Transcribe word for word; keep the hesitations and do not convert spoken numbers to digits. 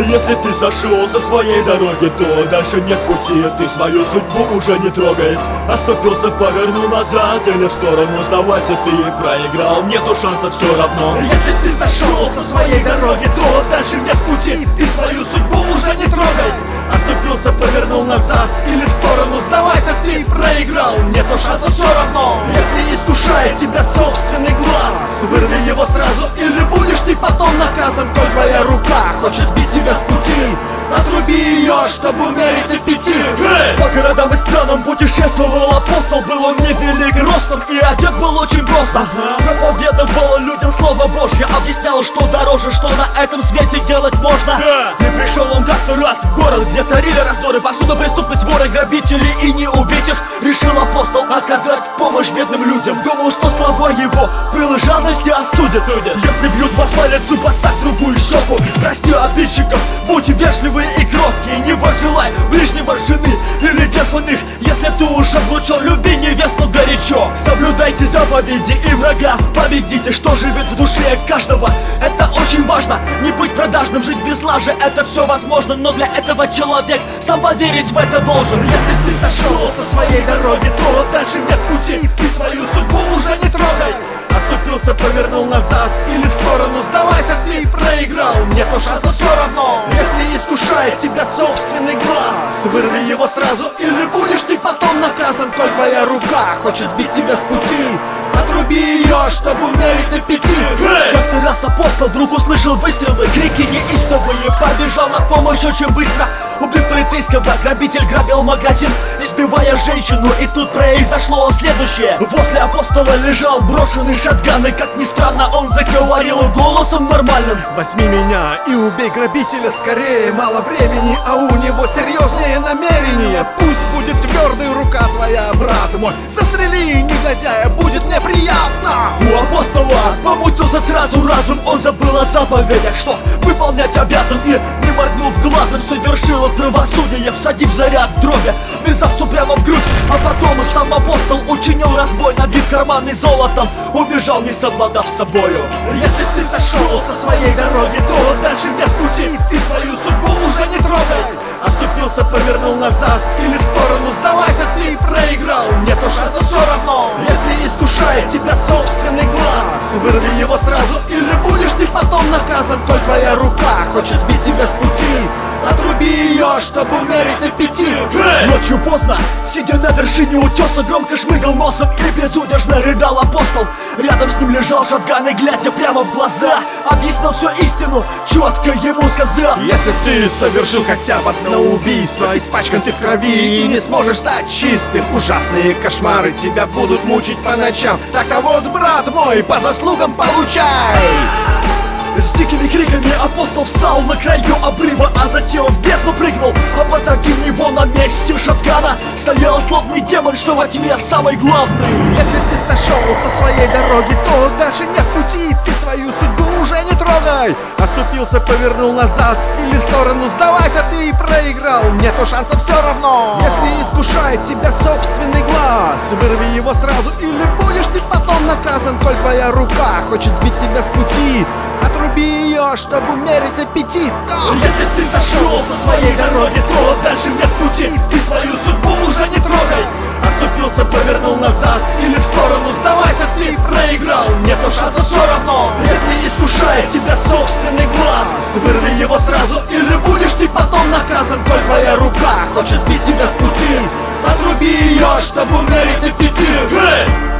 Если ты сошел со своей дороги, то дальше нет пути. Ты свою судьбу уже не трогай. Оступился, повернул назад или в сторону, сдавайся, ты проиграл, нету шансов все равно. Если ты сошел со своей дороги, то дальше нет пути. Ты свою судьбу уже не трогай. Оступился, повернул назад или в сторону, сдавайся, ты проиграл, нету шансов все равно. Если искушает тебя собственный глаз, вырви его сразу, или будешь ты потом наказан. Коль твоя рука хочет сбить тебя с пути, отруби ее, чтобы умереть аппетит. Hey! По городам и странам путешествовал апостол. Был он невелик ростом и одет был очень просто. uh-huh. Проповедовал людям слово Божье, объяснял, что дороже, что на этом свете делать можно. yeah. И пришел он как-то раз в город, где царили раздоры, повсюду преступность, воры, грабители, и не убить их решил апостол оказать помощь бедным людям. Думал, что слова его пыл жадности остудит. Если бьют вас по лицу, подставь другую щеку. Прости обидчиков, будь вежливые и кроткие. Не пожелай ближнего жены или девственных. Если ты уже облучен, люби невесту горячо. Соблюдайте заповеди и врага победите. Что живет в душе каждого, это очень важно. Не быть продажным, жить без лажи, это все возможно. Но для этого человек сам поверить в это должен. Если ты сошел со своей дороги, то дальше нет пути. Ты свою судьбу уже не трогай. Оступился, повернул назад или в сторону, сдавайся, ты проиграл, нету шансов все равно. Если искушает тебя собственный глаз, вырви его сразу, или будешь ты потом наказан. Коль твоя рука хочет сбить тебя с пути, отруби ее, чтобы умерить аппетит. hey! Как-то раз апостол вдруг услышал выстрелы, крики неистовые, побежал на помощь очень быстро. Убив полицейского, грабитель грабил магазин, избивая женщину, и тут произошло следующее. Возле апостола лежал брошенный шотган, и как ни странно он заговорил голосом нормальным: возьми меня и убей грабителя скорее, мало времени, а у него серьезные намерения. Пусть будет твердая рука твоя, брат мой, застрели негодяя, будет мне приятно. У апостола помутился сразу разум, он забыл о заповедях, что выполнять обязан, и не моргнув глазом совершил правосудие, всадив заряд дроби мерзавцу прямо в грудь. А потом и сам апостол учинил разбой, набив карманы золотом, убежал, не совладав с собою. Если ты сошел со своей дороги, то дальше нет пути. Ты свою судьбу уже не трогай. Оступился, повернул назад или в сторону, сдавайся, ты проиграл, нету шансов все равно. Если искушает тебя собственный глаз, вырви его сразу, или будешь ты потом наказан. Коль твоя рука хочет сбить тебя с пути, отруби ее, чтобы умерить аппетит. hey! Ночью поздно, сидя на вершине утеса, громко шмыгал носом и безудержно рыдал апостол. Рядом с ним лежал шотган и, глядя прямо в глаза, объяснил всю истину, четко ему сказал: если ты совершил хотя бы одно убийство, испачкан ты в крови и не сможешь стать чистым, ужасные кошмары тебя будут мучить по ночам. Так-то вот, брат мой, по заслугам получай. С дикими криками апостол встал на краю обрыва, а затем в бездну прыгнул. А позади него на месте шотгана стоял злобный демон, что во тьме самый главный. Если ты сошел со своей дороги, то дальше нет пути. Ты свою судьбу уже не трогай. Оступился, повернул назад или в сторону, сдавайся, ты проиграл, нету шансов все равно. Если искушает тебя собственный глаз, вырви его сразу, или будешь ты потом наказан. Коль твоя рука хочет сбить тебя с пути, отруби ее, чтобы умерить аппетит. Если ты сошел со своей дороги, то дальше нет пути. Ты свою судьбу уже не трогай. Оступился, повернул назад или в сторону, сдавайся, ты проиграл, нету шансов все равно. Если искушает тебя собственный глаз, вырви его сразу, или будешь ты потом наказан. Коль твоя рука хочет сбить тебя с пути, отруби ее, чтобы умерить аппетит. hey!